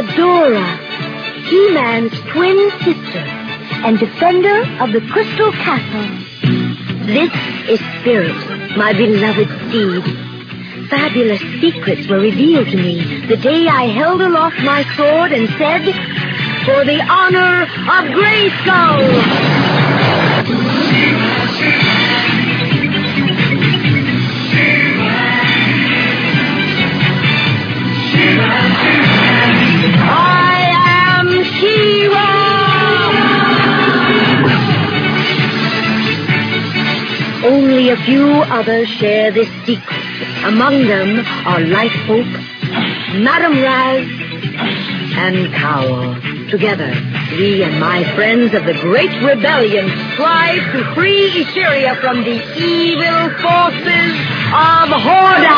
Adora, He-Man's twin sister and defender of the Crystal Castle. This is Spirit, my beloved steed. Fabulous secrets were revealed to me the day I held aloft my sword and said, "For the honor of Grayskull!" Only a few others share this secret. Among them are Lighthope, Madame Raz, and Cowl. Together, we and my friends of the Great Rebellion strive to free Etheria from the evil forces of Hordak.